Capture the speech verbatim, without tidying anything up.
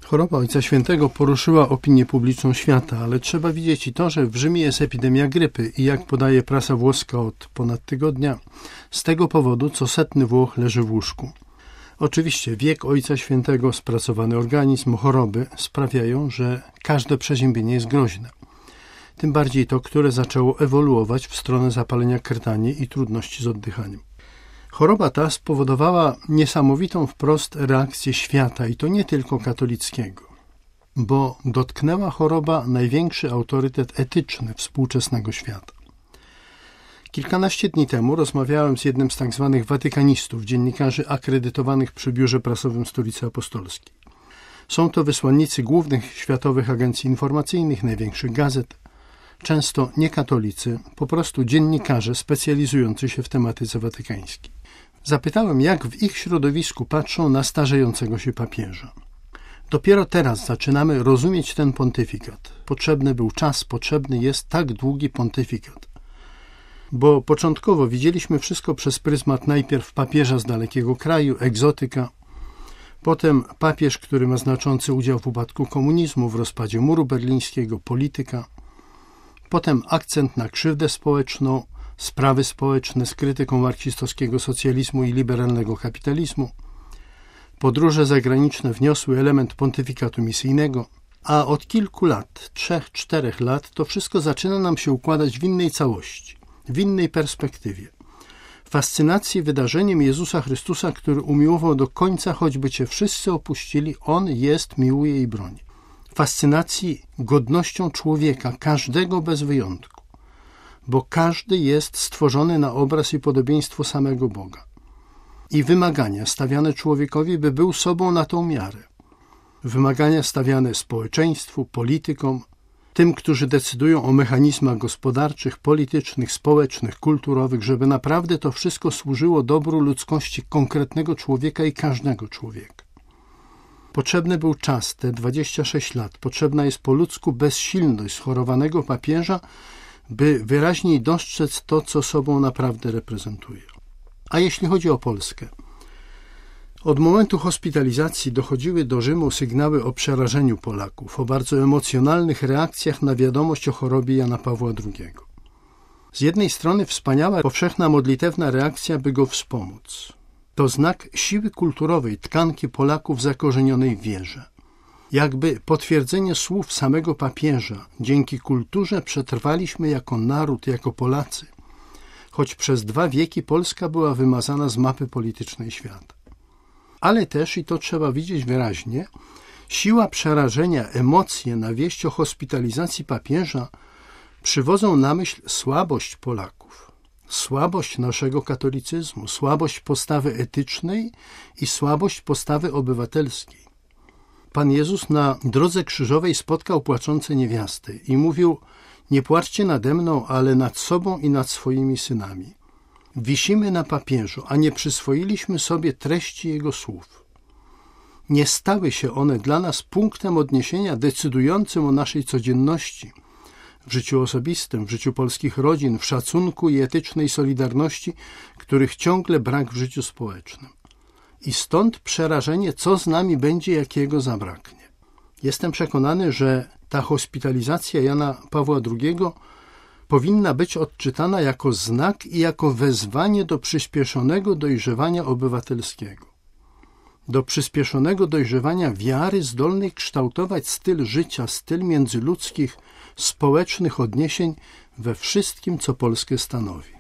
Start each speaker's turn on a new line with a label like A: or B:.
A: Choroba Ojca Świętego poruszyła opinię publiczną świata, ale trzeba widzieć i to, że w Rzymie jest epidemia grypy i jak podaje prasa włoska od ponad tygodnia, z tego powodu co setny Włoch leży w łóżku. Oczywiście wiek Ojca Świętego, spracowany organizm, choroby sprawiają, że każde przeziębienie jest groźne. Tym bardziej to, które zaczęło ewoluować w stronę zapalenia krtani i trudności z oddychaniem. Choroba ta spowodowała niesamowitą wprost reakcję świata i to nie tylko katolickiego, bo dotknęła choroba największy autorytet etyczny współczesnego świata. Kilkanaście dni temu rozmawiałem z jednym z tak zwanych watykanistów, dziennikarzy akredytowanych przy Biurze Prasowym Stolicy Apostolskiej. Są to wysłannicy głównych światowych agencji informacyjnych, największych gazet, często niekatolicy, po prostu dziennikarze specjalizujący się w tematyce watykańskiej. Zapytałem, jak w ich środowisku patrzą na starzejącego się papieża. Dopiero teraz zaczynamy rozumieć ten pontyfikat. Potrzebny był czas, potrzebny jest tak długi pontyfikat. Bo początkowo widzieliśmy wszystko przez pryzmat najpierw papieża z dalekiego kraju, egzotyka, potem papież, który ma znaczący udział w upadku komunizmu, w rozpadzie muru berlińskiego, polityka, potem akcent na krzywdę społeczną, sprawy społeczne z krytyką marksistowskiego socjalizmu i liberalnego kapitalizmu. Podróże zagraniczne wniosły element pontyfikatu misyjnego, a od kilku lat, trzech, czterech lat, to wszystko zaczyna nam się układać w innej całości, w innej perspektywie. Fascynacji wydarzeniem Jezusa Chrystusa, który umiłował do końca, choćby cię wszyscy opuścili, On jest, miłuje i broni. Fascynacji godnością człowieka, każdego bez wyjątku, bo każdy jest stworzony na obraz i podobieństwo samego Boga. I wymagania stawiane człowiekowi, by był sobą na tą miarę. Wymagania stawiane społeczeństwu, politykom, tym, którzy decydują o mechanizmach gospodarczych, politycznych, społecznych, kulturowych, żeby naprawdę to wszystko służyło dobru ludzkości konkretnego człowieka i każdego człowieka. Potrzebny był czas, te dwadzieścia sześć lat. Potrzebna jest po ludzku bezsilność schorowanego papieża, by wyraźniej dostrzec to, co sobą naprawdę reprezentuje. A jeśli chodzi o Polskę, od momentu hospitalizacji dochodziły do Rzymu sygnały o przerażeniu Polaków, o bardzo emocjonalnych reakcjach na wiadomość o chorobie Jana Pawła drugiego. Z jednej strony wspaniała, powszechna, modlitewna reakcja, by go wspomóc. To znak siły kulturowej tkanki Polaków zakorzenionej w wierze. Jakby potwierdzenie słów samego papieża, dzięki kulturze przetrwaliśmy jako naród, jako Polacy, choć przez dwa wieki Polska była wymazana z mapy politycznej świata. Ale też, i to trzeba widzieć wyraźnie, siła przerażenia, emocje na wieść o hospitalizacji papieża przywodzą na myśl słabość Polaków, słabość naszego katolicyzmu, słabość postawy etycznej i słabość postawy obywatelskiej. Pan Jezus na drodze krzyżowej spotkał płaczące niewiasty i mówił: nie płaczcie nade mną, ale nad sobą i nad swoimi synami. Wisimy na papieżu, a nie przyswoiliśmy sobie treści jego słów. Nie stały się one dla nas punktem odniesienia decydującym o naszej codzienności, w życiu osobistym, w życiu polskich rodzin, w szacunku i etycznej solidarności, których ciągle brak w życiu społecznym. I stąd przerażenie, co z nami będzie, jak jego zabraknie. Jestem przekonany, że ta hospitalizacja Jana Pawła drugiego powinna być odczytana jako znak i jako wezwanie do przyspieszonego dojrzewania obywatelskiego. Do przyspieszonego dojrzewania wiary zdolnej kształtować styl życia, styl międzyludzkich, społecznych odniesień we wszystkim, co Polskę stanowi.